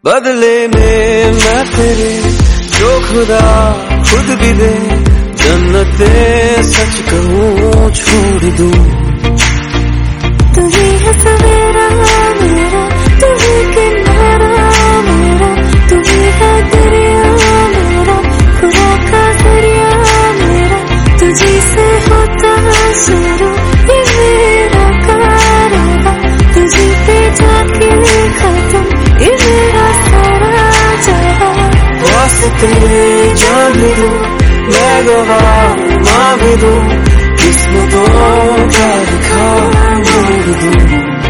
बदले में मैं तेरे जो खुदा खुद भी दे, जन्नते सच कहूँ छोड़ दूँ। तू ही है सवेरा मेरा, तू ही किनारा मेरा, तू ही है दरिया मेरा, खुदा का दरिया मेरा। तुझी से होता शुरू ये मेरा कारवां, तुझी पे जाके खत्म ये मेरा सारा जहां। वास्ते जान दो मैं गवाह मां भी दूं, किस्मतों का लिखा मोड़ दूं।